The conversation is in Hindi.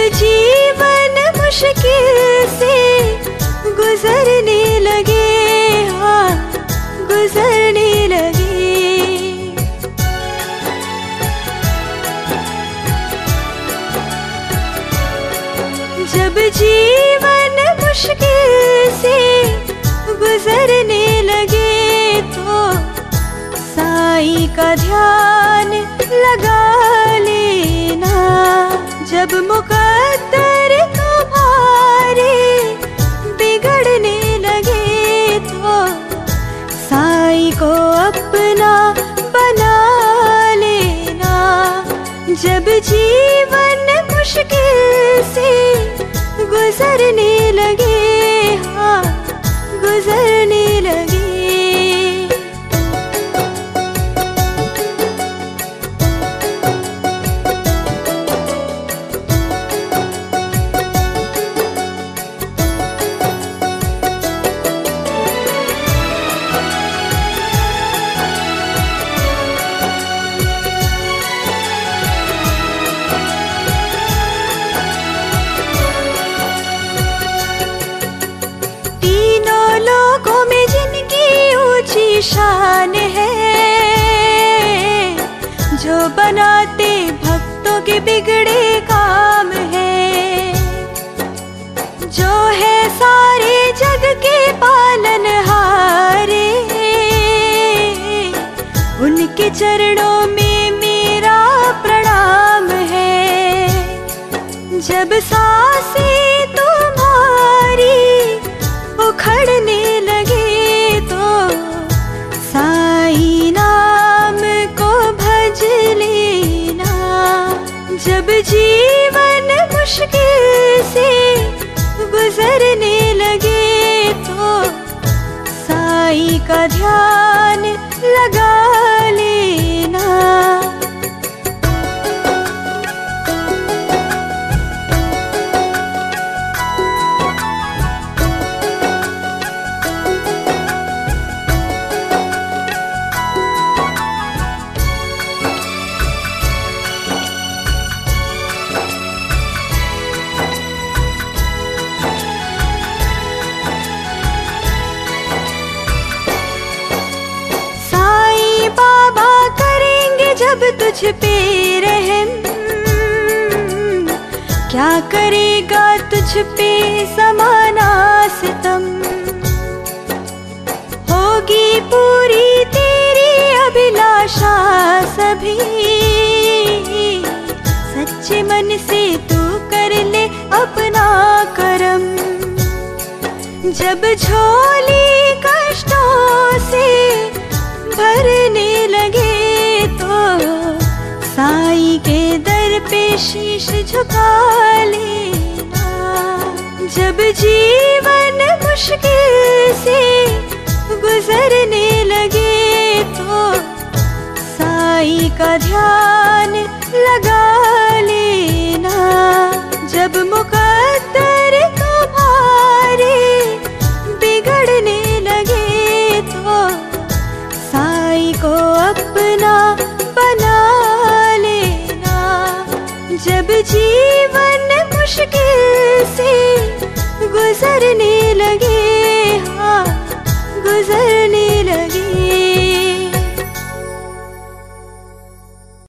जीवन मुश्किल से गुजरने लगे, हाँ गुजरने लगे। जब जीवन मुश्किल से गुजरने लगे तो साईं का ध्यान लगा लेना। जब मुकद्दर तुम्हारे बिगड़ने लगे तो साईं को अपना बना लेना। जब जीवन मुश्किल से गुजरने लगे, हाँ गुजरने लगे। शान है जो बनाते भक्तों के बिगड़े काम है। जो है सारे जग के पालनहारे, उनके चरणों में मेरा प्रणाम है। जब सांसें तुम्हारी उखड़ने लगे तो साईं नाम को भज लेना। जब जीवन मुश्किल से गुजरने लगे तो साईं का ध्यान लगा लेना। जब तुझ पे रहम, क्या करेगा तुझ पे ज़माना सितम। होगी पूरी तेरी अभिलाषा सभी, सच्चे मन से तू कर ले अपना करम। जब झोली कष्टों से भरने लगे साईं के दर पे शीश झुका लेना। जब जीवन मुश्किल से गुजरने लगे तो साईं का ध्यान लगा लेना। जब मुकद्दर तुम्हारे बिगड़ने लगे तो साईं को अपना बना लेना। जब जीवन मुश्किल से गुजरने लगे